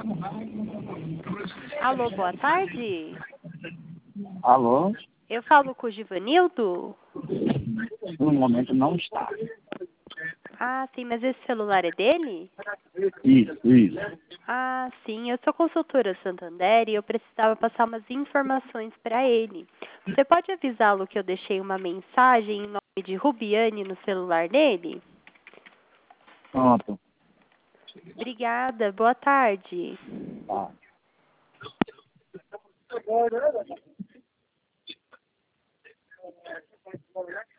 Alô, boa tarde. Alô? Eu falo com o Givanildo? No momento não está. Ah, sim, mas esse celular é dele? Isso. Ah, sim, eu sou consultora Santander e eu precisava passar umas informações para ele. Você pode avisá-lo que eu deixei uma mensagem em nome de Rubiane no celular dele? Pronto. Obrigada, boa tarde. Tá.